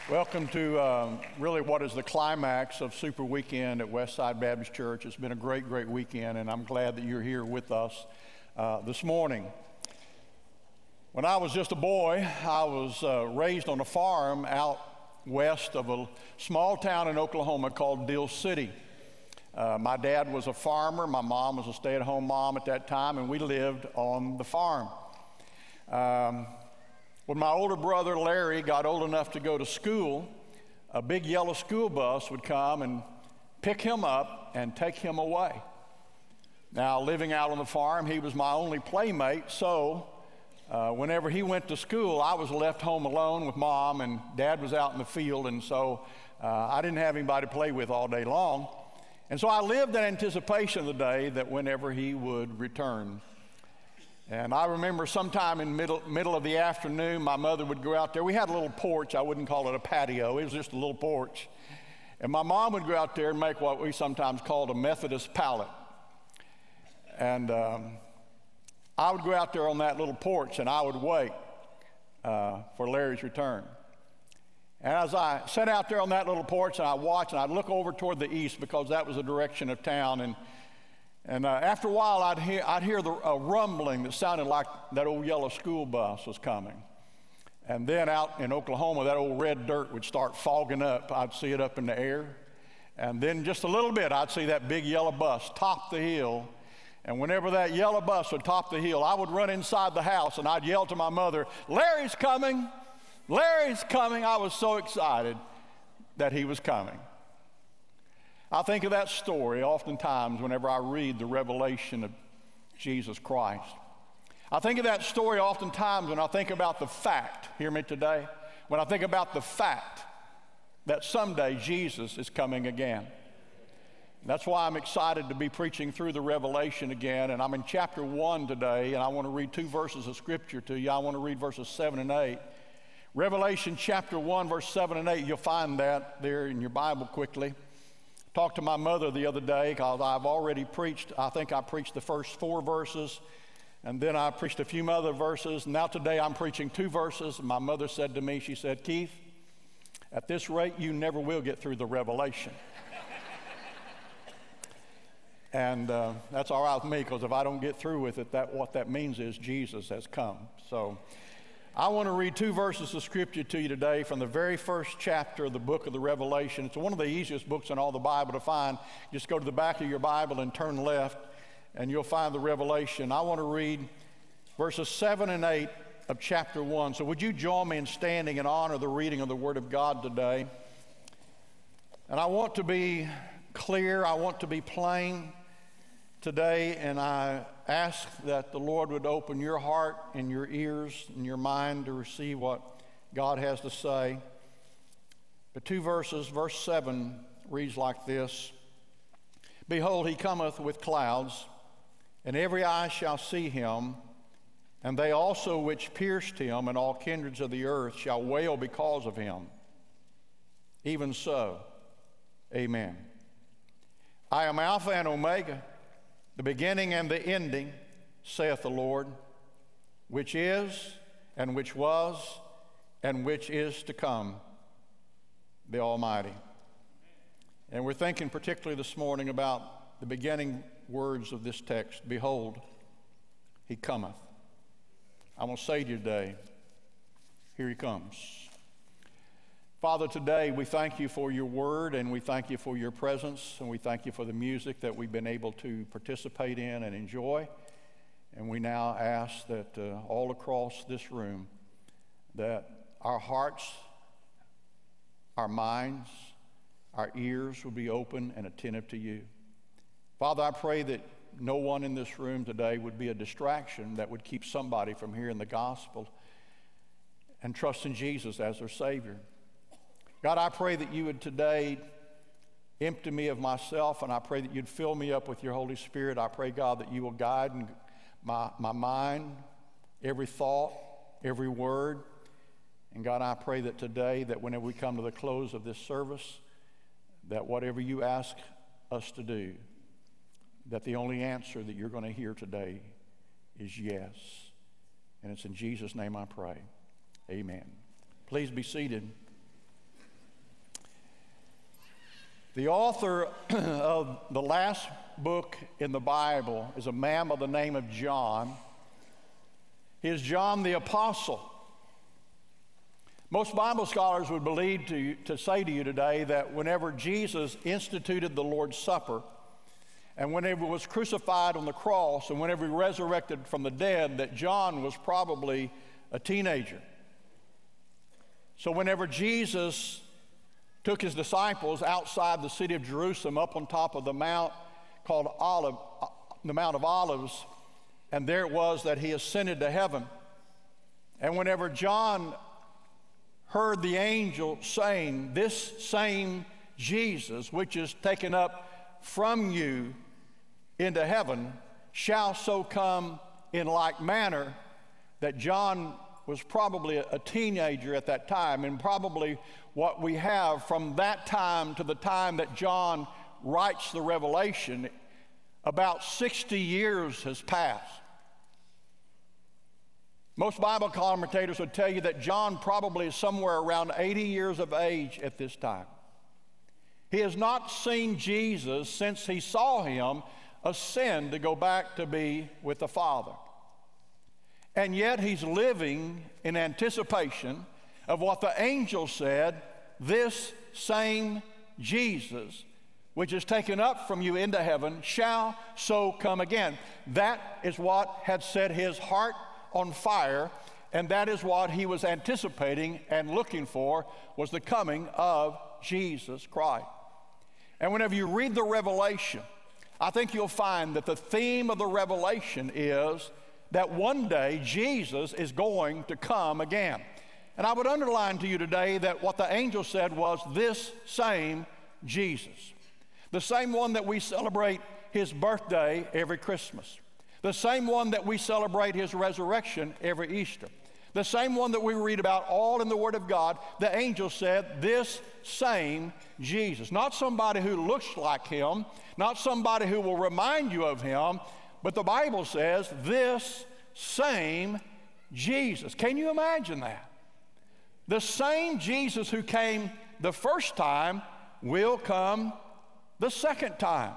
Welcome to really what is the climax of Super Weekend at Westside Baptist Church. It's been a great, great weekend, and I'm glad that you're here with us this morning. When I was just a boy, I was raised on a farm out west of a small town in Oklahoma called Dill City. My dad was a farmer. My mom was a stay-at-home mom at that time, and we lived on the farm. When my older brother Larry got old enough to go to school, a big yellow school bus would come and pick him up and take him away. Now, living out on the farm, he was my only playmate, so whenever he went to school, I was left home alone with Mom, and Dad was out in the field, and so I didn't have anybody to play with all day long. And so I lived in anticipation of the day that whenever he would return. And I remember sometime in middle of the afternoon, my mother would go out there. We had a little porch. I wouldn't call it a patio. It was just a little porch. And my mom would go out there and make what we sometimes called a Methodist pallet. And I would go out there on that little porch, and I would wait for Larry's return. And as I sat out there on that little porch, and I watched, and I'd look over toward the east because that was the direction of town. And after a while, I'd hear a rumbling that sounded like that old yellow school bus was coming. And then out in Oklahoma, that old red dirt would start fogging up. I'd see it up in the air. And then just a little bit, I'd see that big yellow bus top the hill. And whenever that yellow bus would top the hill, I would run inside the house, and I'd yell to my mother, "Larry's coming! Larry's coming!" I was so excited that he was coming. I think of that story oftentimes whenever I read the revelation of Jesus Christ. I think of that story oftentimes when I think about the fact, hear me today, when I think about the fact that someday Jesus is coming again. That's why I'm excited to be preaching through the Revelation again, and I'm in chapter 1 today, and I want to read two verses of Scripture to you. I want to read verses 7 and 8. Revelation chapter 1, verse 7 and 8, you'll find that there in your Bible quickly. Talked to my mother the other day because I've already preached, I think I preached the first 4 verses, and then I preached a few other verses. Now today I'm preaching 2 verses, and my mother said to me, she said, "Keith, at this rate you never will get through the Revelation." And that's all right with me, because if I don't get through with it, what that means is Jesus has come. So I want to read 2 verses of Scripture to you today from the very first chapter of the book of the Revelation. It's one of the easiest books in all the Bible to find. Just go to the back of your Bible and turn left, and you'll find the Revelation. I want to read verses 7 and 8 of chapter 1. So would you join me in standing and honor the reading of the Word of God today? And I want to be clear, I want to be plain today, and I ask that the Lord would open your heart and your ears and your mind to receive what God has to say. The 2 verses, verse 7 reads like this: "Behold, he cometh with clouds, and every eye shall see him, and they also which pierced him, and all kindreds of the earth shall wail because of him. Even so, amen. I am Alpha and Omega, the beginning and the ending, saith the Lord, which is, and which was, and which is to come, the Almighty." And we're thinking particularly this morning about the beginning words of this text: "Behold, he cometh." I'm going to say to you today, here he comes. Father, today we thank you for your word, and we thank you for your presence, and we thank you for the music that we've been able to participate in and enjoy. And we now ask that all across this room, that our hearts, our minds, our ears will be open and attentive to you. Father, I pray that no one in this room today would be a distraction that would keep somebody from hearing the gospel and trusting Jesus as their Savior. God, I pray that you would today empty me of myself, and I pray that you'd fill me up with your Holy Spirit. I pray, God, that you will guide my mind, every thought, every word. And God, I pray that today, that whenever we come to the close of this service, that whatever you ask us to do, that the only answer that you're going to hear today is yes. And it's in Jesus' name I pray. Amen. Please be seated. The author of the last book in the Bible is a man by the name of John. He is John the Apostle. Most Bible scholars would believe to say to you today that whenever Jesus instituted the Lord's Supper, and whenever he was crucified on the cross, and whenever he resurrected from the dead, that John was probably a teenager. So whenever Jesus took his disciples outside the city of Jerusalem up on top of the mount called the Mount of Olives, and there it was that he ascended to heaven. And whenever John heard the angel saying, "This same Jesus, which is taken up from you into heaven, shall so come in like manner," that John was probably a teenager at that time, and probably what we have from that time to the time that John writes the Revelation, about 60 years has passed. Most Bible commentators would tell you that John probably is somewhere around 80 years of age at this time. He has not seen Jesus since he saw him ascend to go back to be with the Father. And yet he's living in anticipation of what the angel said, "This same Jesus, which is taken up from you into heaven, shall so come again." That is what had set his heart on fire, and that is what he was anticipating and looking for, was the coming of Jesus Christ. And whenever you read the Revelation, I think you'll find that the theme of the Revelation is that one day Jesus is going to come again. And I would underline to you today that what the angel said was, "This same Jesus." The same one that we celebrate his birthday every Christmas. The same one that we celebrate his resurrection every Easter. The same one that we read about all in the Word of God. The angel said, "This same Jesus." Not somebody who looks like him, not somebody who will remind you of him, but the Bible says, "This same Jesus." Can you imagine that? The same Jesus who came the first time will come the second time.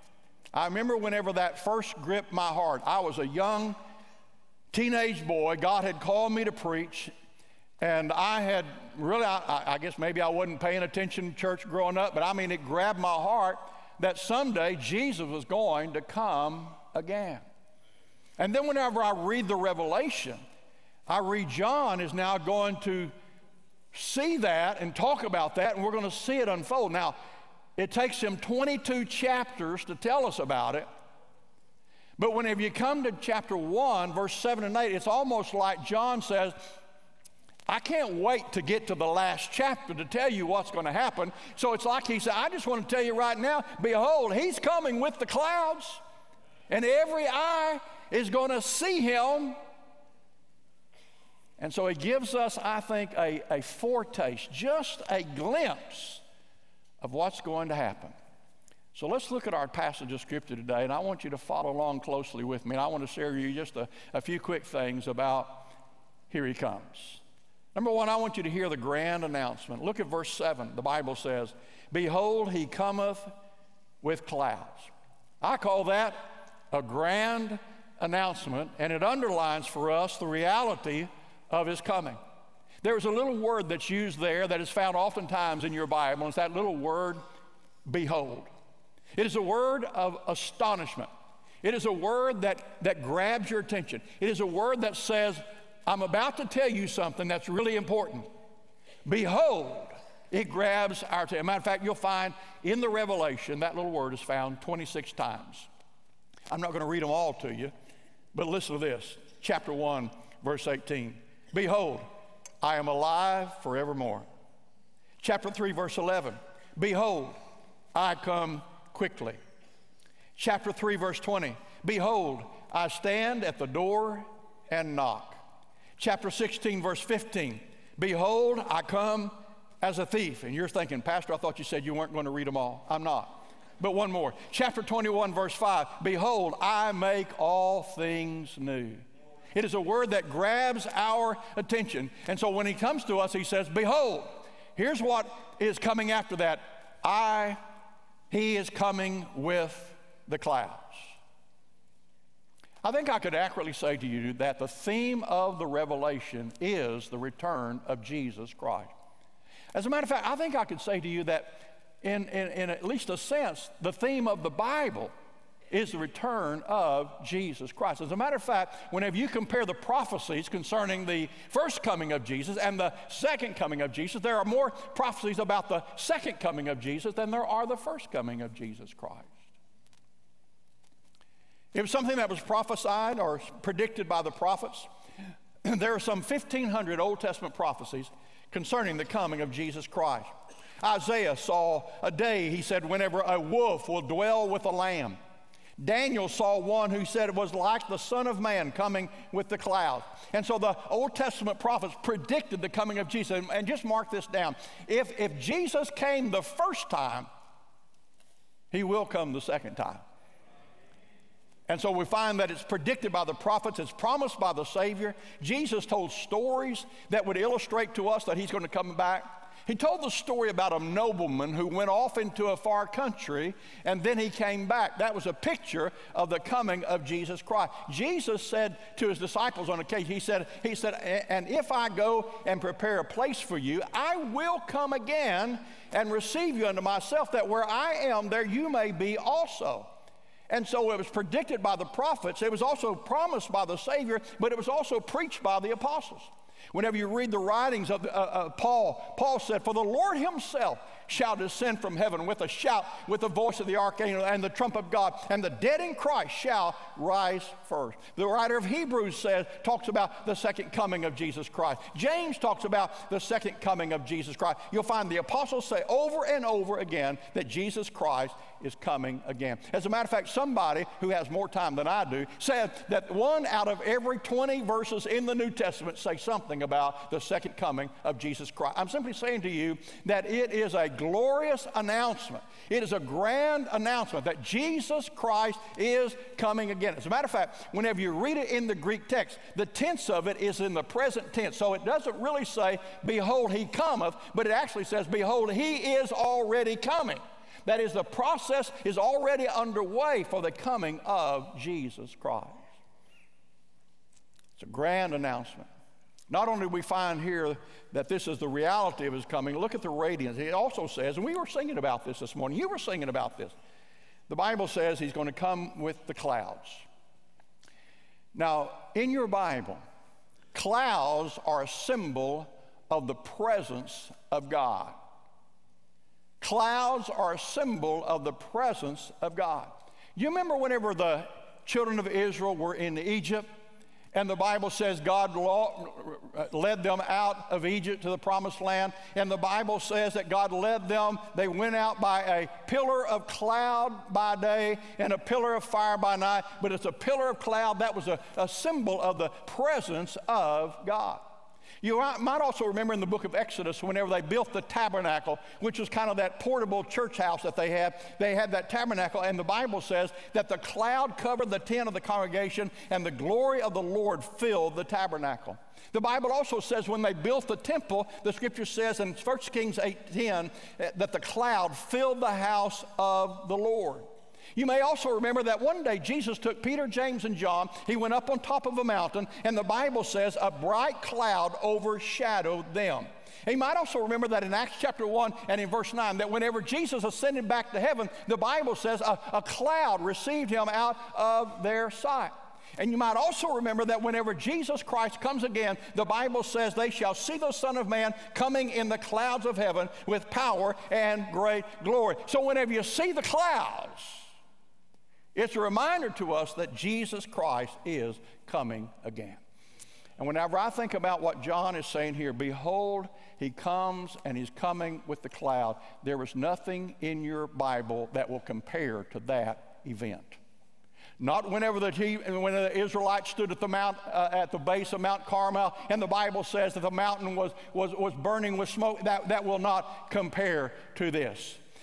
I remember whenever that first gripped my heart. I was a young teenage boy. God had called me to preach, and I had really, I guess maybe I wasn't paying attention to church growing up, but I mean, it grabbed my heart that someday Jesus was going to come again. And then whenever I read the Revelation, I read John is now going to see that and talk about that, and we're going to see it unfold. Now, it takes him 22 chapters to tell us about it. But whenever you come to chapter 1, verse 7 and 8, it's almost like John says, "I can't wait to get to the last chapter to tell you what's going to happen." So it's like he said, "I just want to tell you right now, behold, he's coming with the clouds, and every eye is going to see him." And so he gives us, I think, a foretaste, just a glimpse of what's going to happen. So let's look at our passage of Scripture today, and I want you to follow along closely with me. And I want to share with you just a few quick things about here he comes. Number one, I want you to hear the grand announcement. Look at verse 7. The Bible says, "Behold, he cometh with clouds." I call that a grand announcement, and it underlines for us the reality of his coming. There's a little word that's used there that is found oftentimes in your Bible, and it's that little word, behold. It is a word of astonishment. It is a word that grabs your attention. It is a word that says, "I'm about to tell you something that's really important." Behold, it grabs our attention. Matter of fact, you'll find in the Revelation that little word is found 26 times. I'm not going to read them all to you, but listen to this. Chapter 1, verse 18. "Behold, I am alive forevermore." Chapter 3, verse 11. "Behold, I come quickly." Chapter 3, verse 20. "Behold, I stand at the door and knock." Chapter 16, verse 15. "Behold, I come as a thief." And you're thinking, "Pastor, I thought you said you weren't going to read them all." I'm not. But one more. Chapter 21, verse 5. "Behold, I make all things new." It is a word that grabs our attention. And so when he comes to us, he says, "Behold." Here's what is coming after that. "I He is coming with the clouds. I think I could accurately say to you that the theme of the Revelation is the return of Jesus Christ. As a matter of fact, I think I could say to you that in at least a sense, the theme of the Bible is the return of Jesus Christ. As a matter of fact, whenever you compare the prophecies concerning the first coming of Jesus and the second coming of Jesus, there are more prophecies about the second coming of Jesus than there are the first coming of Jesus Christ. It was something that was prophesied or predicted by the prophets. There are some 1,500 Old Testament prophecies concerning the coming of Jesus Christ. Isaiah saw a day, he said, whenever a wolf will dwell with a lamb. Daniel saw one who said it was like the Son of Man coming with the clouds. And so the Old Testament prophets predicted the coming of Jesus. And just mark this down. If Jesus came the first time, he will come the second time. And so we find that it's predicted by the prophets, it's promised by the Savior. Jesus told stories that would illustrate to us that he's going to come back. He told the story about a nobleman who went off into a far country and then he came back. That was a picture of the coming of Jesus Christ. Jesus said to his disciples on occasion, he said, and if I go and prepare a place for you, I will come again and receive you unto myself, that where I am, there you may be also. And so it was predicted by the prophets. It was also promised by the Savior, but it was also preached by the apostles. Whenever you read the writings of Paul said, for the Lord himself shall descend from heaven with a shout, with the voice of the archangel and the trump of God, and the dead in Christ shall rise first. The writer of Hebrews talks about the second coming of Jesus Christ. James talks about the second coming of Jesus Christ. You'll find the apostles say over and over again that Jesus Christ is coming again. As a matter of fact, somebody who has more time than I do said that 1 out of every 20 verses in the New Testament say something about the second coming of Jesus Christ. I'm simply saying to you that it is a glorious announcement. It is a grand announcement that Jesus Christ is coming again. As a matter of fact, whenever you read it in the Greek text, the tense of it is in the present tense. So it doesn't really say, behold, he cometh, but it actually says, behold, he is already coming. That is, the process is already underway for the coming of Jesus Christ. It's a grand announcement. Not only do we find here that this is the reality of his coming, look at the radiance. It also says, and we were singing about this morning, you were singing about this. The Bible says he's going to come with the clouds. Now, in your Bible, clouds are a symbol of the presence of God. Clouds are a symbol of the presence of God. You remember whenever the children of Israel were in Egypt, and the Bible says God led them out of Egypt to the promised land. And the Bible says that God led them. They went out by a pillar of cloud by day and a pillar of fire by night. But it's a pillar of cloud that was a symbol of the presence of God. You might also remember in the book of Exodus, whenever they built the tabernacle, which was kind of that portable church house that they had that tabernacle, and the Bible says that the cloud covered the tent of the congregation, and the glory of the Lord filled the tabernacle. The Bible also says when they built the temple, the scripture says in 1 Kings 8:10 that the cloud filled the house of the Lord. You may also remember that one day Jesus took Peter, James, and John. He went up on top of a mountain, and the Bible says a bright cloud overshadowed them. And you might also remember that in Acts chapter 1 and in verse 9, that whenever Jesus ascended back to heaven, the Bible says a cloud received him out of their sight. And you might also remember that whenever Jesus Christ comes again, the Bible says they shall see the Son of Man coming in the clouds of heaven with power and great glory. So whenever you see the clouds, it's a reminder to us that Jesus Christ is coming again. And whenever I think about what John is saying here, behold, he comes and he's coming with the cloud, there is nothing in your Bible that will compare to that event. Not whenever when the Israelites stood at the mount, at the base of Mount Carmel, and the Bible says that the mountain was burning with smoke. That will not compare to this.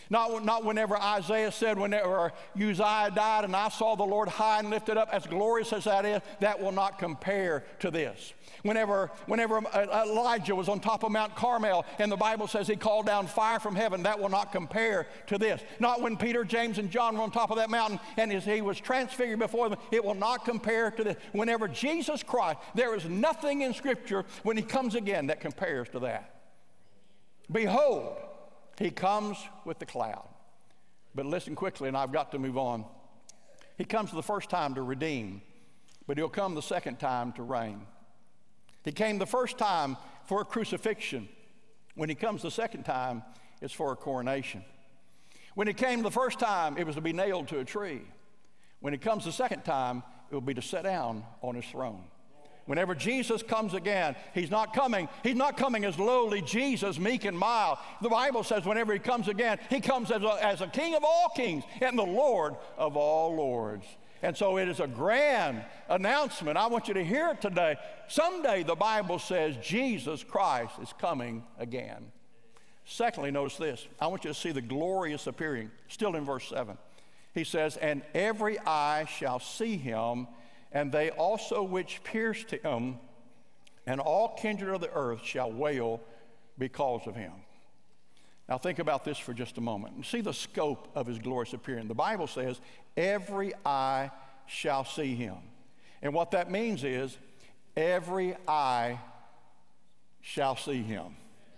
Not whenever Isaiah said, whenever Uzziah died and I saw the Lord high and lifted up, as glorious as that is, that will not compare to this. Whenever Elijah was on top of Mount Carmel and the Bible says he called down fire from heaven, that will not compare to this. Not when Peter, James, and John were on top of that mountain and he was transfigured before them, it will not compare to this. Whenever Jesus Christ, there is nothing in Scripture when he comes again that compares to that. Behold, he comes with the cloud. But listen quickly, and I've got to move on. He comes the first time to redeem, but he'll come the second time to reign. He came the first time for a crucifixion. When he comes the second time, it's for a coronation. When he came the first time, it was to be nailed to a tree. When he comes the second time, it will be to sit down on his throne. Whenever Jesus comes again, he's not coming as lowly Jesus, meek and mild. The Bible says whenever he comes again, he comes as a King of all kings and the Lord of all lords. And so it is a grand announcement. I want you to hear it today. Someday the Bible says Jesus Christ is coming again. Secondly, notice this. I want you to see the glorious appearing, still in verse 7. He says, and every eye shall see him, and they also which pierced him, and all kindred of the earth shall wail because of him. Now think about this for just a moment. See the scope of his glorious appearing. The Bible says, every eye shall see him. And what that means is, every eye shall see him.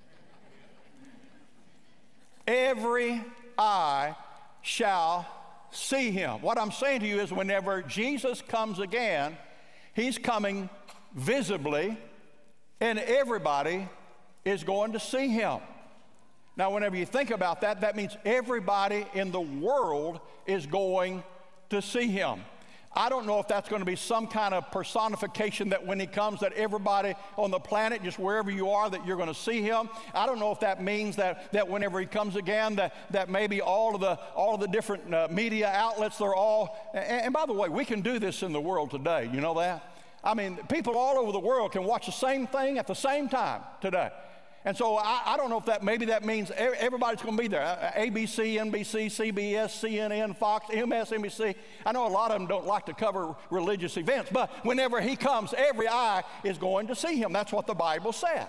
Every eye shall see him. What I'm saying to you is whenever Jesus comes again, he's coming visibly, and everybody is going to see him. Now, whenever you think about that, that means everybody in the world is going to see him. I don't know if that's going to be some kind of personification that when he comes, that everybody on the planet, just wherever you are, that you're going to see him. I don't know if that means that whenever he comes again, that maybe all of the different media outlets, they're all, and by the way, we can do this in the world today. You know that? I mean, people all over the world can watch the same thing at the same time today. And so I don't know if maybe that means everybody's going to be there. ABC, NBC, CBS, CNN, Fox, MSNBC. I know a lot of them don't like to cover religious events, but whenever he comes, every eye is going to see him. That's what the Bible says.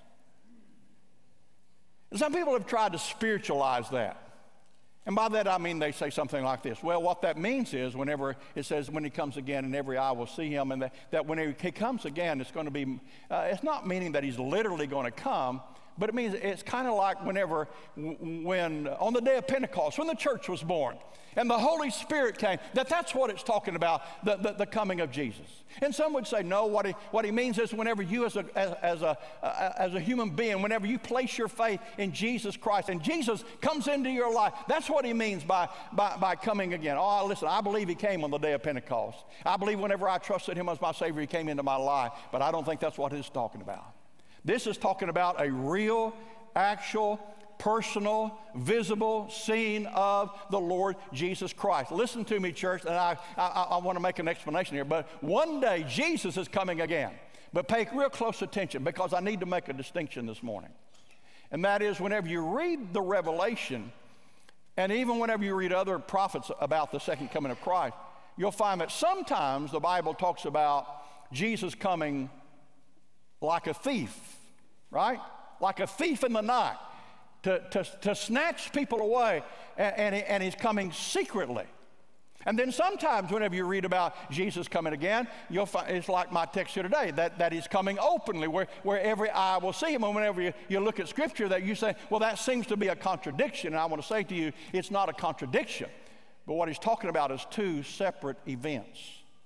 And some people have tried to spiritualize that. And by that I mean they say something like this. Well, what that means is whenever it says when he comes again and every eye will see him, and that when he comes again, it's going to be, it's not meaning that he's literally going to come, but it means it's kind of like when on the day of Pentecost, when the church was born, and the Holy Spirit came, that's what it's talking about, the coming of Jesus. And some would say, no, what he means is whenever you as a human being, whenever you place your faith in Jesus Christ and Jesus comes into your life, that's what he means by coming again. Oh, listen, I believe he came on the day of Pentecost. I believe whenever I trusted him as my Savior, he came into my life, but I don't think that's what it's talking about. This is talking about a real, actual, personal, visible scene of the Lord Jesus Christ. Listen to me, church, and I want to make an explanation here, but one day Jesus is coming again. But pay real close attention because I need to make a distinction this morning. And that is whenever you read the Revelation, and even whenever you read other prophets about the second coming of Christ, you'll find that sometimes the Bible talks about Jesus coming like a thief, right? Like a thief in the night. To snatch people away, and he's coming secretly. And then sometimes whenever you read about Jesus coming again, you'll find it's like my text here today, that he's coming openly, where every eye will see him. And whenever you look at Scripture, that you say, well, that seems to be a contradiction. And I want to say to you, it's not a contradiction. But what he's talking about is two separate events.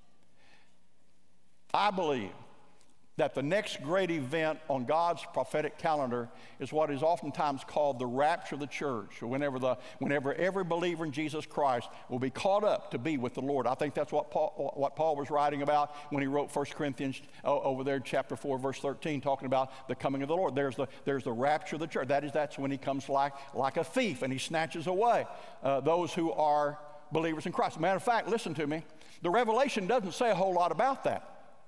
I believe that the next great event on God's prophetic calendar is what is oftentimes called the rapture of the church, or whenever every believer in Jesus Christ will be caught up to be with the Lord. I think that's what Paul was writing about when he wrote 1 Corinthians over there, chapter 4, verse 13, talking about the coming of the Lord. There's the rapture of the church. That's when he comes like a thief, and he snatches away those who are believers in Christ. Matter of fact, listen to me. The Revelation doesn't say a whole lot about that.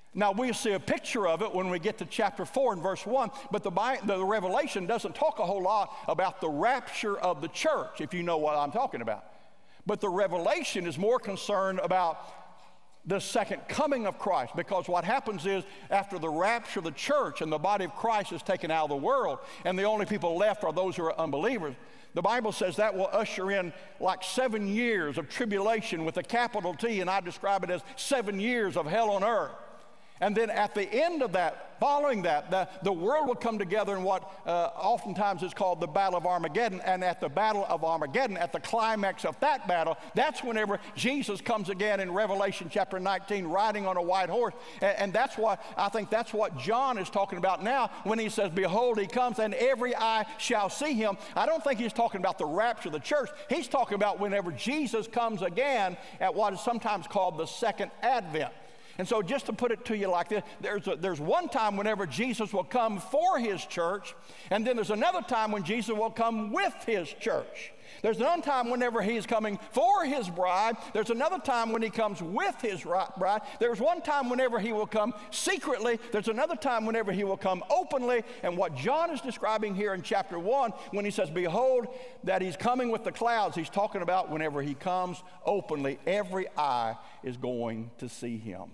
Now, we see a picture of it when we get to chapter 4 and verse 1, but the Revelation doesn't talk a whole lot about the rapture of the church, if you know what I'm talking about. But the Revelation is more concerned about the second coming of Christ, because what happens is after the rapture of the church and the body of Christ is taken out of the world and the only people left are those who are unbelievers, the Bible says that will usher in like 7 years of tribulation with a capital T, and I describe it as 7 years of hell on earth. And then at the end of that, following that, the world will come together in what oftentimes is called the Battle of Armageddon. And at the Battle of Armageddon, at the climax of that battle, that's whenever Jesus comes again in Revelation chapter 19, riding on a white horse. And that's what, I think that's what John is talking about now when he says, behold, he comes and every eye shall see him. I don't think he's talking about the rapture of the church. He's talking about whenever Jesus comes again at what is sometimes called the second advent. And so just to put it to you like this, there's one time whenever Jesus will come for his church, and then there's another time when Jesus will come with his church. There's one time whenever he's coming for his bride. There's another time when he comes with his bride. There's one time whenever he will come secretly. There's another time whenever he will come openly. And what John is describing here in chapter 1, when he says, behold, that he's coming with the clouds, he's talking about whenever he comes openly, every eye is going to see him.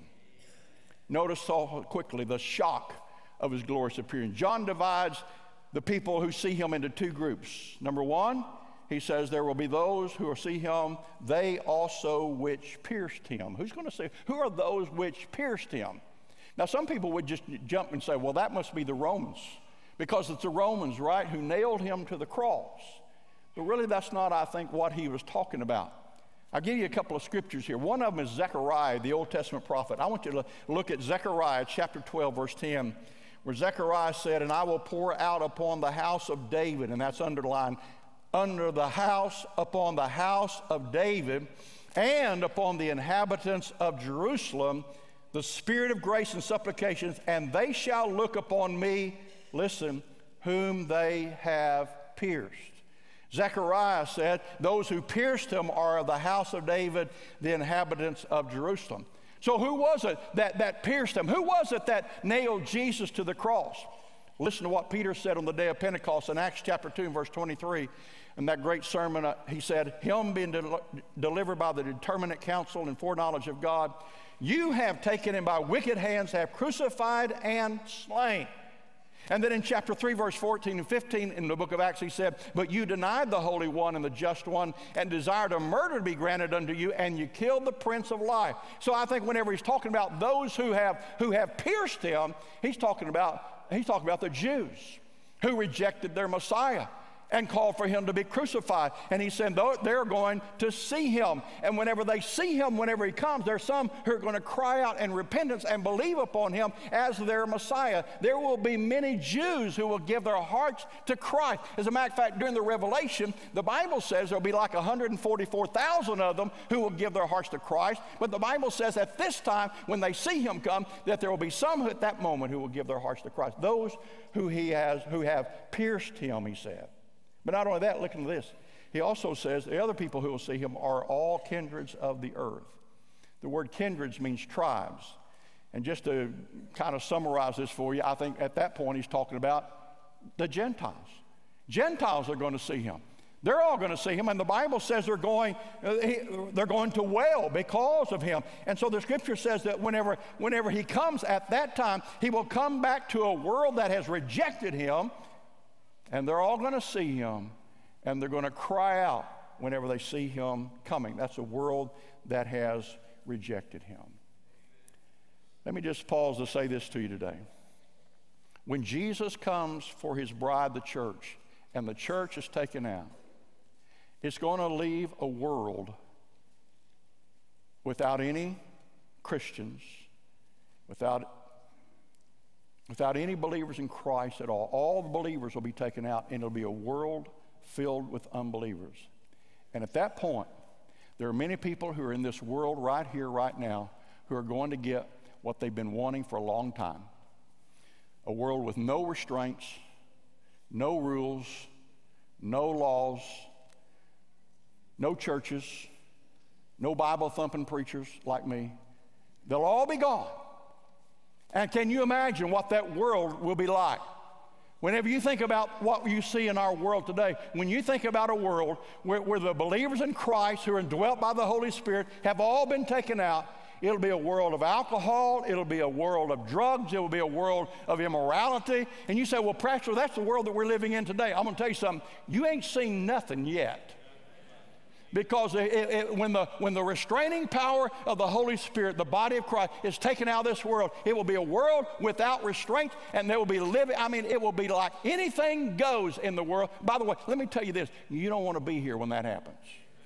Notice so quickly the shock of his glorious appearing. John divides the people who see him into two groups. Number one, he says there will be those who will see him, they also which pierced him. Who's going to say, who are those which pierced him? Now, some people would just jump and say, well, that must be the Romans, because it's the Romans, right, who nailed him to the cross. But really, that's not, I think, what he was talking about. I'll give you a couple of scriptures here. One of them is Zechariah, the Old Testament prophet. I want you to look at Zechariah chapter 12, verse 10, where Zechariah said, and I will pour out upon the house of David, and that's underlined, under the house, upon the house of David, and upon the inhabitants of Jerusalem, the spirit of grace and supplications, and they shall look upon me, listen, whom they have pierced. Zechariah said, those who pierced him are of the house of David, the inhabitants of Jerusalem. So who was it that pierced him? Who was it that nailed Jesus to the cross? Listen to what Peter said on the day of Pentecost in Acts chapter 2 and verse 23. In that great sermon, he said, him being delivered by the determinate counsel and foreknowledge of God, you have taken him by wicked hands, have crucified and slain. And then in chapter 3, verse 14 and 15 in the book of Acts, he said, but you denied the Holy One and the Just One and desired a murder to be granted unto you, and you killed the Prince of Life. So I think whenever he's talking about those who have pierced him, he's talking about the Jews who rejected their Messiah and called for him to be crucified. And he said they're going to see him. And whenever they see him, whenever he comes, there's some who are going to cry out in repentance and believe upon him as their Messiah. There will be many Jews who will give their hearts to Christ. As a matter of fact, during the Revelation, the Bible says there'll be like 144,000 of them who will give their hearts to Christ. But the Bible says at this time, when they see him come, that there will be some at that moment who will give their hearts to Christ. Those who have pierced him, he said. But not only that, listen to this. He also says the other people who will see him are all kindreds of the earth. The word kindreds means tribes. And just to kind of summarize this for you, I think at that point he's talking about the Gentiles. Gentiles are going to see him. They're all going to see him, and the Bible says they're going to wail because of him. And so the scripture says that whenever he comes at that time, he will come back to a world that has rejected him. And they're all going to see him, and they're going to cry out whenever they see him coming. That's a world that has rejected him. Let me just pause to say this to you today. When Jesus comes for his bride, the church, and the church is taken out, it's going to leave a world without any Christians, without any believers in Christ at all. All the believers will be taken out, and it'll be a world filled with unbelievers. And at that point, there are many people who are in this world right here, right now, who are going to get what they've been wanting for a long time. A world with no restraints, no rules, no laws, no churches, no Bible-thumping preachers like me. They'll all be gone. And can you imagine what that world will be like? Whenever you think about what you see in our world today, when you think about a world where the believers in Christ who are indwelt by the Holy Spirit have all been taken out, it'll be a world of alcohol, it'll be a world of drugs, it will be a world of immorality. And you say, well, Pastor, that's the world that we're living in today. I'm going to tell you something. You ain't seen nothing yet. Because when the restraining power of the Holy Spirit, the body of Christ, is taken out of this world, it will be a world without restraint, and there will be living. I mean, it will be like anything goes in the world. By the way, let me tell you this. You don't want to be here when that happens.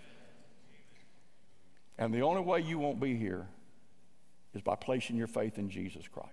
And the only way you won't be here is by placing your faith in Jesus Christ.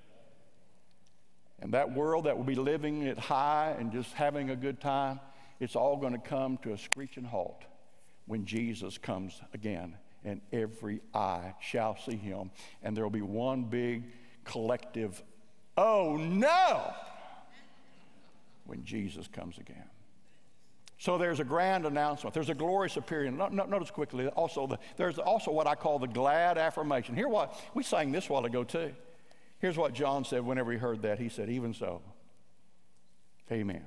And that world that will be living it high and just having a good time, it's all going to come to a screeching halt when Jesus comes again, and every eye shall see him, and there will be one big collective, oh no, when Jesus comes again. So there's a grand announcement. There's a glorious appearing. Notice quickly, there's also what I call the glad affirmation. Hear what, we sang this a while ago too. Here's what John said whenever he heard that. He said, even so, amen.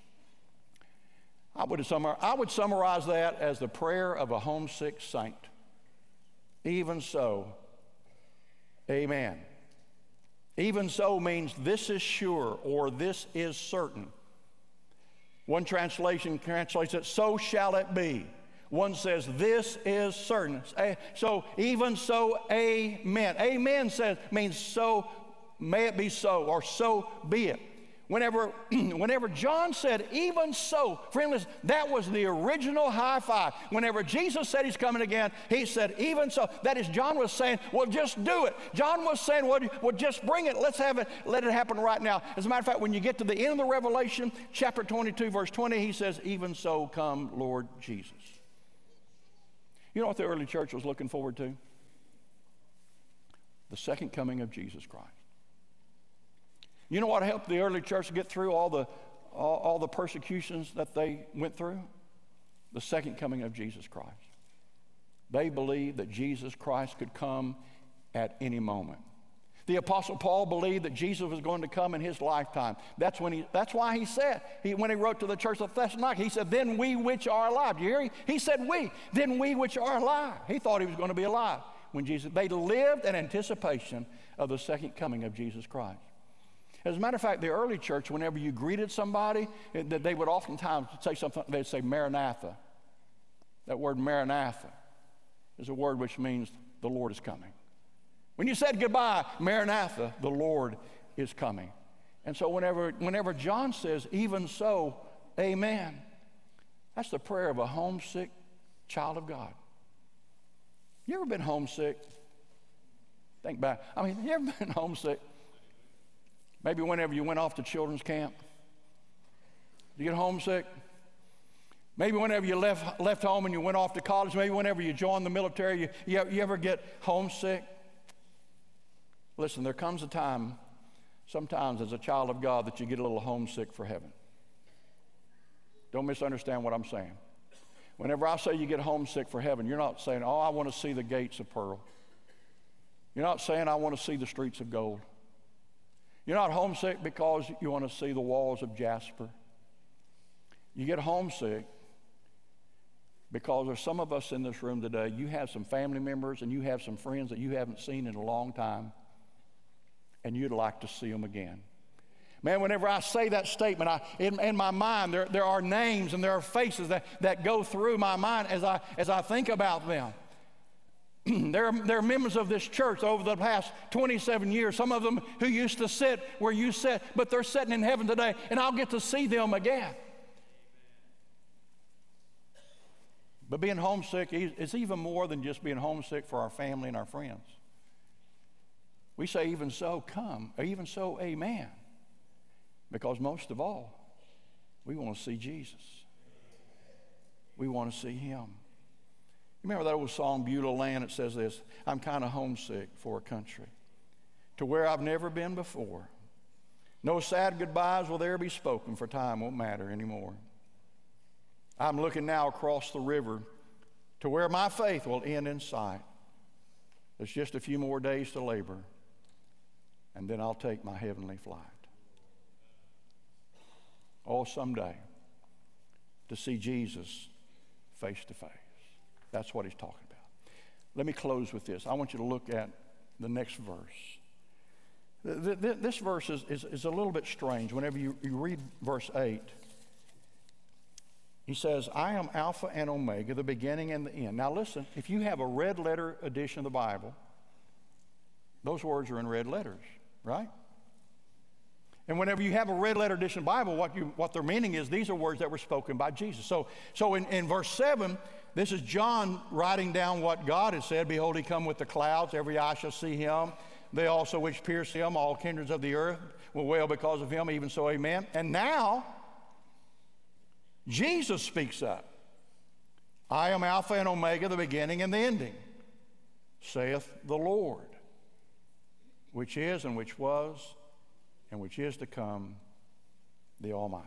I would summarize that as the prayer of a homesick saint. Even so, amen. Even so means this is sure or this is certain. One translation translates it, so shall it be. One says, this is certain. So even so, amen. Amen means so, may it be so, or so be it. Whenever John said, even so, friends, that was the original high five. Whenever Jesus said he's coming again, he said, even so. That is, John was saying, well, just do it. John was saying, well, just bring it. Let's have it. Let it happen right now. As a matter of fact, when you get to the end of the Revelation, chapter 22, verse 20, he says, even so come, Lord Jesus. You know what the early church was looking forward to? The second coming of Jesus Christ. You know what helped the early church get through all the persecutions that they went through? The second coming of Jesus Christ. They believed that Jesus Christ could come at any moment. The Apostle Paul believed that Jesus was going to come in his lifetime. That's why he said, when he wrote to the church of Thessalonica, he said, then we which are alive. Do you hear? He said we. Then we which are alive. He thought he was going to be alive when Jesus. They lived in anticipation of the second coming of Jesus Christ. As a matter of fact, the early church, whenever you greeted somebody, they would oftentimes say something, they'd say Maranatha. That word Maranatha is a word which means the Lord is coming. When you said goodbye, Maranatha, the Lord is coming. And so whenever John says, even so, amen, that's the prayer of a homesick child of God. You ever been homesick? Think back. I mean, you ever been homesick? Maybe whenever you went off to children's camp. You get homesick? Maybe whenever you left home and you went off to college. Maybe whenever you joined the military, you ever get homesick? Listen, there comes a time, sometimes as a child of God, that you get a little homesick for heaven. Don't misunderstand what I'm saying. Whenever I say you get homesick for heaven, you're not saying, oh, I want to see the gates of pearl. You're not saying I want to see the streets of gold. You're not homesick because you want to see the walls of jasper. You get homesick because there's some of us in this room today, you have some family members and you have some friends that you haven't seen in a long time, and you'd like to see them again. Man, whenever I say that statement, in my mind, there are names and there are faces that go through my mind as I think about them. There are members of this church over the past 27 years, some of them who used to sit where you sit, but they're sitting in heaven today, and I'll get to see them again. But being homesick is even more than just being homesick for our family and our friends. We say, even so, come, or even so, amen. Because most of all, we want to see Jesus. We want to see him. You remember that old song, Beulah Land? It says this, I'm kind of homesick for a country to where I've never been before. No sad goodbyes will there be spoken, for time won't matter anymore. I'm looking now across the river to where my faith will end in sight. There's just a few more days to labor, and then I'll take my heavenly flight. Oh, someday to see Jesus face to face. That's what he's talking about. Let me close with this. I want you to look at the next verse. This verse is a little bit strange. Whenever you read verse 8, he says, I am Alpha and Omega, the beginning and the end. Now listen, if you have a red letter edition of the Bible, those words are in red letters, right? And whenever you have a red letter edition of the Bible, what their meaning is, these are words that were spoken by Jesus. So in verse 7, this is John writing down what God has said. Behold, he come with the clouds. Every eye shall see him. They also which pierce him, all kindreds of the earth, will wail because of him. Even so, amen. And now, Jesus speaks up. I am Alpha and Omega, the beginning and the ending, saith the Lord, which is and which was and which is to come, the Almighty.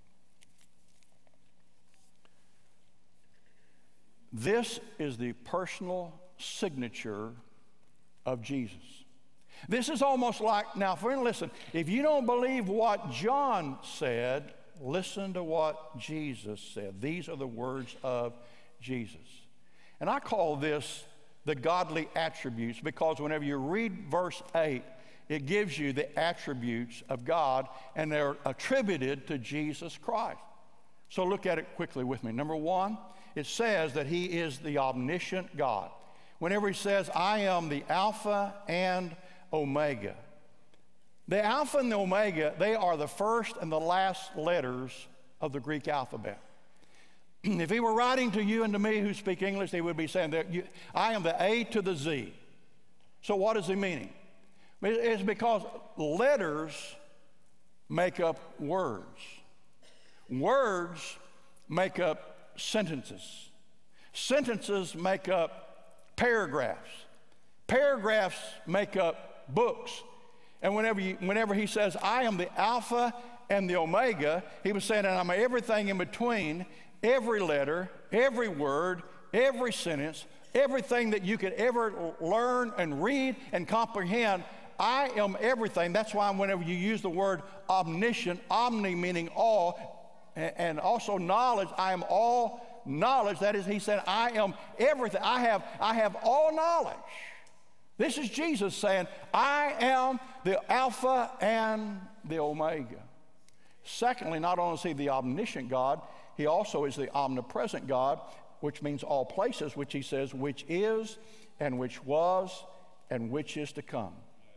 This is the personal signature of Jesus. This is almost like, now friend, listen, if you don't believe what John said, listen to what Jesus said. These are the words of Jesus. And I call this the godly attributes, because whenever you read verse 8, it gives you the attributes of God, and they're attributed to Jesus Christ. So look at it quickly with me. Number one, it says that he is the omniscient God. Whenever he says, I am the Alpha and Omega. The Alpha and the Omega, they are the first and the last letters of the Greek alphabet. If he were writing to you and to me who speak English, he would be saying that I am the A to the Z. So what is he meaning? It's because letters make up words. Words make up sentences. Sentences make up paragraphs. Paragraphs make up books. And whenever he says, I am the Alpha and the Omega, he was saying that I'm everything in between, every letter, every word, every sentence, everything that you could ever learn and read and comprehend. I am everything. That's why whenever you use the word omniscient, omni meaning all, and also knowledge, I am all knowledge. That is, he said, I am everything. I have all knowledge. This is Jesus saying, I am the Alpha and the Omega. Secondly, not only is he the omniscient God, he also is the omnipresent God, which means all places, which he says, which is and which was and which is to come.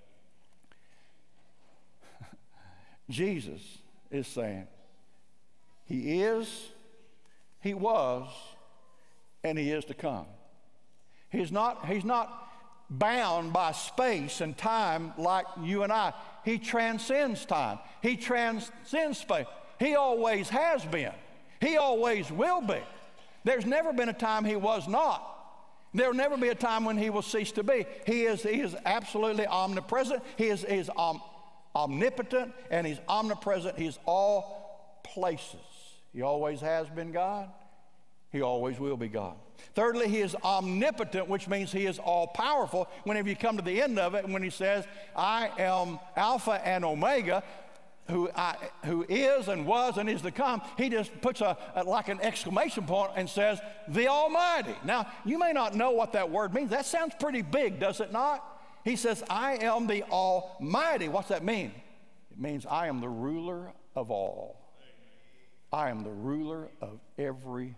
Jesus is saying, he is, he was, and he is to come. He's not bound by space and time like you and I. He transcends time. He transcends space. He always has been. He always will be. There's never been a time he was not. There will never be a time when he will cease to be. He is absolutely omnipresent. He is omnipotent, and he's omnipresent. He's all places. He always has been God. He always will be God. Thirdly, he is omnipotent, which means he is all-powerful. Whenever you come to the end of it, when he says, I am Alpha and Omega, who is and was and is to come, he just puts like an exclamation point and says, the Almighty. Now, you may not know what that word means. That sounds pretty big, does it not? He says, I am the Almighty. What's that mean? It means I am the ruler of all. I am the ruler of everything.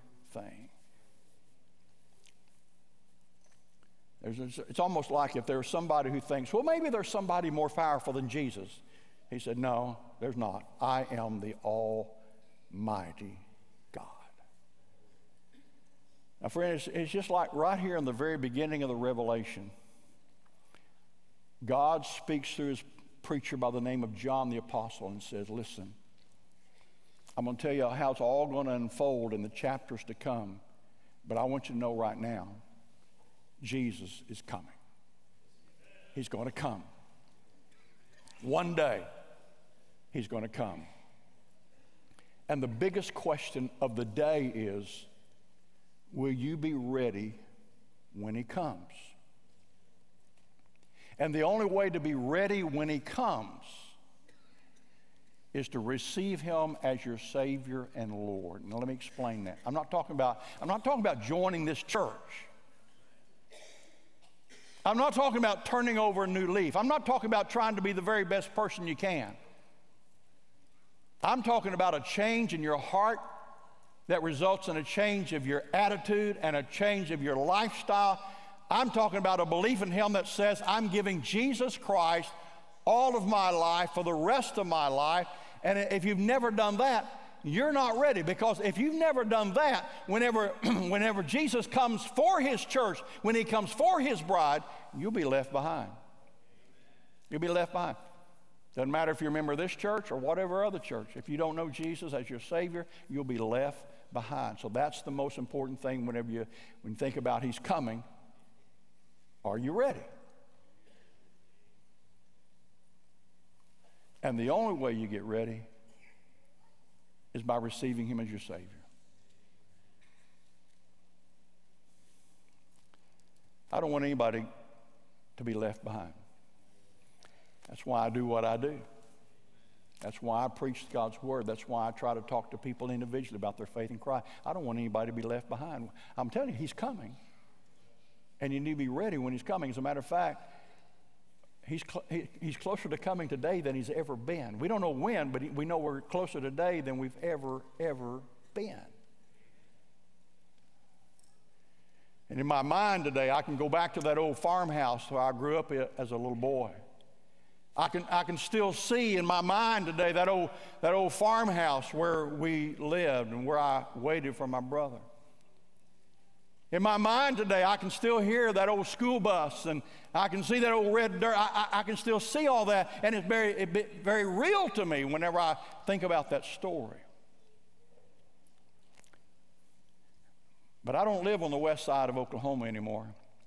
It's almost like if there's somebody who thinks, well, maybe there's somebody more powerful than Jesus. He said, no, there's not. I am the Almighty God. Now, friends, it's just like right here in the very beginning of the Revelation. God speaks through his preacher by the name of John the Apostle and says, listen, I'm going to tell you how it's all going to unfold in the chapters to come, but I want you to know right now, Jesus is coming. He's going to come. One day, he's going to come. And the biggest question of the day is, will you be ready when he comes? And the only way to be ready when he comes is to receive him as your Savior and Lord. Now let me explain that. I'm not talking about joining this church. I'm not talking about turning over a new leaf. I'm not talking about trying to be the very best person you can. I'm talking about a change in your heart that results in a change of your attitude and a change of your lifestyle. I'm talking about a belief in him that says, I'm giving Jesus Christ all of my life for the rest of my life. And if you've never done that, you're not ready, because if you've never done that, whenever Jesus comes for his church, when he comes for his bride, you'll be left behind. You'll be left behind. Doesn't matter if you're a member of this church or whatever other church. If you don't know Jesus as your Savior, you'll be left behind. So that's the most important thing when you think about he's coming. Are you ready? And the only way you get ready is by receiving him as your Savior. I don't want anybody to be left behind. That's why I do what I do. That's why I preach God's word. That's why I try to talk to people individually about their faith in Christ. I don't want anybody to be left behind. I'm telling you, he's coming. And you need to be ready when he's coming. As a matter of fact, he's closer to coming today than he's ever been. We don't know when, but we know we're closer today than we've ever been. And in my mind today, I can go back to that old farmhouse where I grew up as a little boy. I can still see in my mind today that old farmhouse where we lived and where I waited for my brother. In my mind today, I can still hear that old school bus, and I can see that old red dirt. I can still see all that, and it's very real to me whenever I think about that story. But I don't live on the west side of Oklahoma anymore.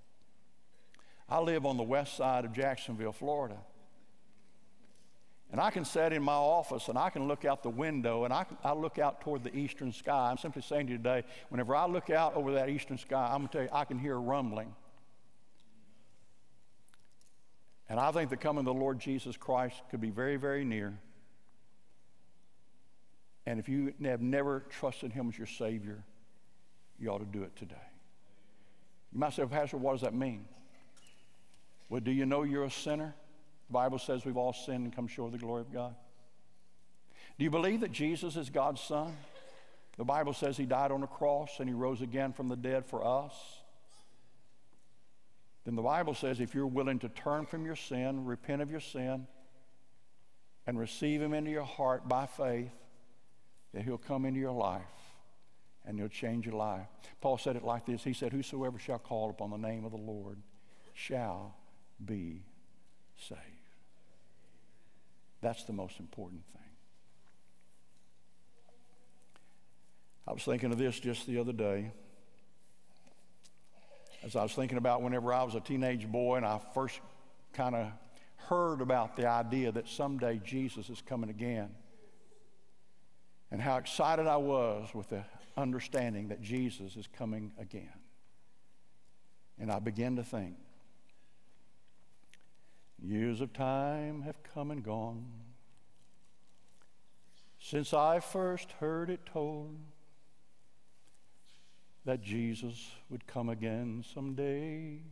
I live on the west side of Jacksonville, Florida. And I can sit in my office and I can look out the window and I look out toward the eastern sky. I'm simply saying to you today, whenever I look out over that eastern sky, I'm going to tell you, I can hear a rumbling. And I think the coming of the Lord Jesus Christ could be very, very near. And if you have never trusted him as your Savior, you ought to do it today. You might say, Pastor, what does that mean? Well, do you know you're a sinner? The Bible says we've all sinned and come short of the glory of God. Do you believe that Jesus is God's Son? The Bible says he died on the cross and he rose again from the dead for us. Then the Bible says if you're willing to turn from your sin, repent of your sin, and receive him into your heart by faith, that he'll come into your life and he'll change your life. Paul said it like this. He said, whosoever shall call upon the name of the Lord shall be saved. That's the most important thing. I was thinking of this just the other day. As I was thinking about whenever I was a teenage boy and I first kind of heard about the idea that someday Jesus is coming again, and how excited I was with the understanding that Jesus is coming again. And I began to think, years of time have come and gone since I first heard it told that Jesus would come again someday.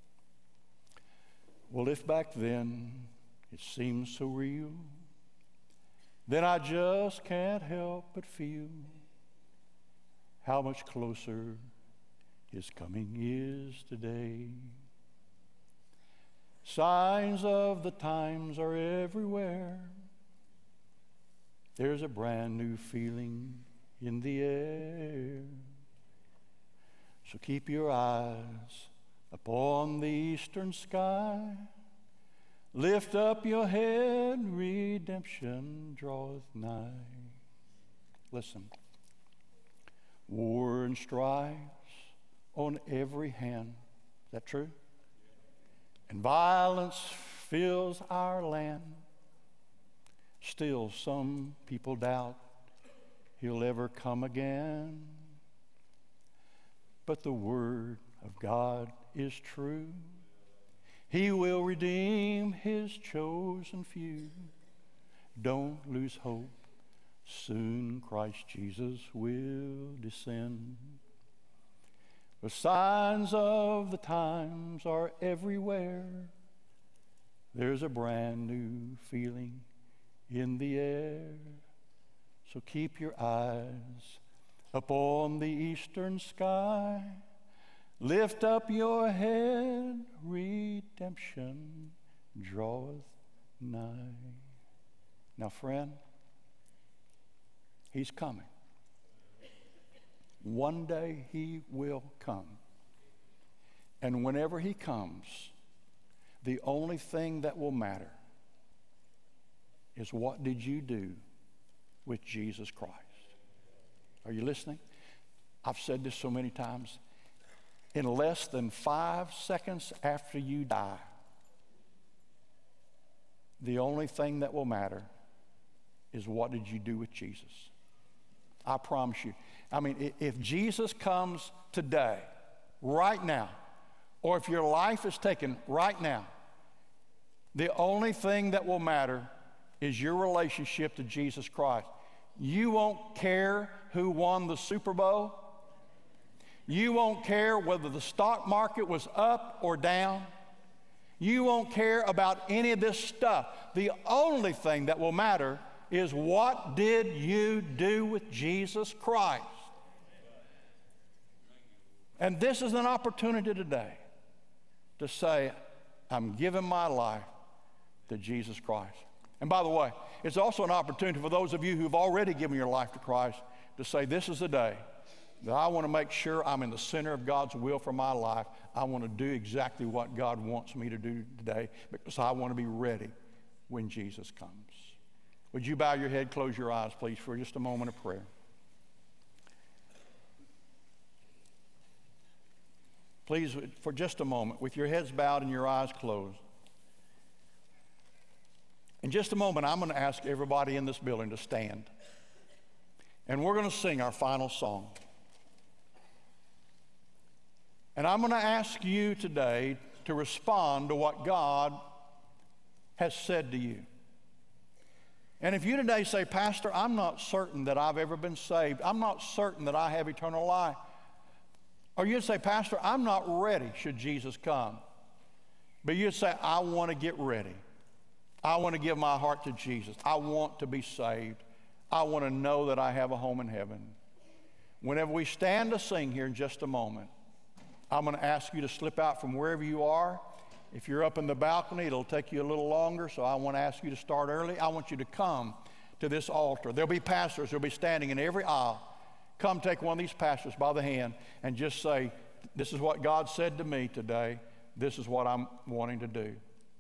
Well, if back then it seemed so real, then I just can't help but feel how much closer his coming is today. Signs of the times are everywhere. There's a brand new feeling in the air. So keep your eyes upon the eastern sky. Lift up your head, redemption draweth nigh. Listen. War and strifes on every hand. Is that true? And violence fills our land. Still some people doubt he'll ever come again. But the word of God is true. He will redeem His chosen few. Don't lose hope. Soon Christ Jesus will descend. The signs of the times are everywhere. There's a brand new feeling in the air. So keep your eyes upon the eastern sky. Lift up your head, redemption draweth nigh. Now, friend, He's coming. One day He will come. And whenever He comes, the only thing that will matter is what did you do with Jesus Christ? Are you listening? I've said this so many times. In less than 5 seconds after you die, the only thing that will matter is what did you do with Jesus? I promise you. I mean, if Jesus comes today, right now, or if your life is taken right now, the only thing that will matter is your relationship to Jesus Christ. You won't care who won the Super Bowl. You won't care whether the stock market was up or down. You won't care about any of this stuff. The only thing that will matter is what did you do with Jesus Christ? And this is an opportunity today to say, I'm giving my life to Jesus Christ. And by the way, it's also an opportunity for those of you who've already given your life to Christ to say, this is the day that I want to make sure I'm in the center of God's will for my life. I want to do exactly what God wants me to do today because I want to be ready when Jesus comes. Would you bow your head, close your eyes, please, for just a moment of prayer. Please, for just a moment, with your heads bowed and your eyes closed. In just a moment, I'm going to ask everybody in this building to stand. And we're going to sing our final song. And I'm going to ask you today to respond to what God has said to you. And if you today say, Pastor, I'm not certain that I've ever been saved. I'm not certain that I have eternal life. Or you'd say, Pastor, I'm not ready should Jesus come. But you'd say, I want to get ready. I want to give my heart to Jesus. I want to be saved. I want to know that I have a home in heaven. Whenever we stand to sing here in just a moment, I'm going to ask you to slip out from wherever you are. If you're up in the balcony, it'll take you a little longer, so I want to ask you to start early. I want you to come to this altar. There'll be pastors who'll be standing in every aisle. Come take one of these pastors by the hand and just say, this is what God said to me today. This is what I'm wanting to do.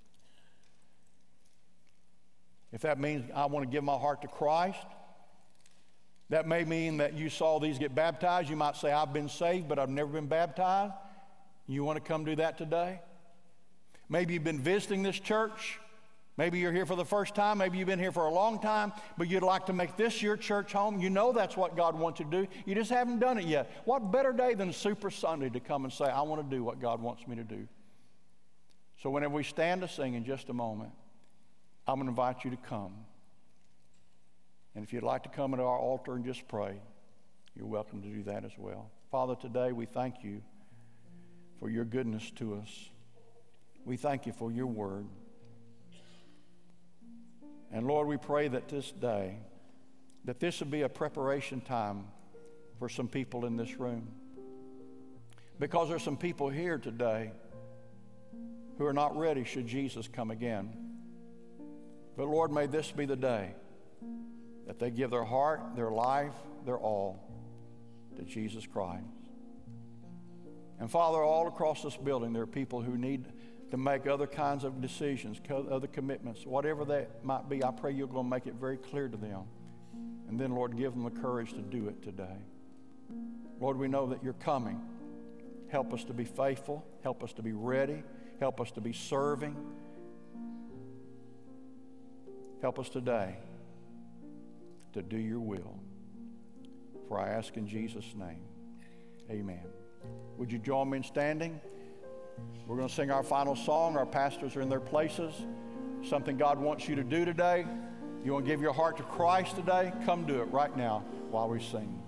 If that means I want to give my heart to Christ, that may mean that you saw these get baptized. You might say, I've been saved, but I've never been baptized. You want to come do that today? Maybe you've been visiting this church. Maybe you're here for the first time. Maybe you've been here for a long time, but you'd like to make this your church home. You know that's what God wants you to do. You just haven't done it yet. What better day than Super Sunday to come and say, I want to do what God wants me to do. So whenever we stand to sing in just a moment, I'm going to invite you to come. And if you'd like to come to our altar and just pray, you're welcome to do that as well. Father, today we thank you for your goodness to us. We thank you for your word. And Lord, we pray that this day, that this would be a preparation time for some people in this room. Because there's some people here today who are not ready should Jesus come again. But Lord, may this be the day that they give their heart, their life, their all to Jesus Christ. And Father, all across this building, there are people who need to make other kinds of decisions, other commitments, whatever that might be. I pray you're going to make it very clear to them. And then, Lord, give them the courage to do it today. Lord, we know that you're coming. Help us to be faithful. Help us to be ready. Help us to be serving. Help us today to do your will. For I ask in Jesus' name, amen. Would you join me in standing? We're going to sing our final song. Our pastors are in their places. Something God wants you to do today. You want to give your heart to Christ today? Come do it right now while we sing.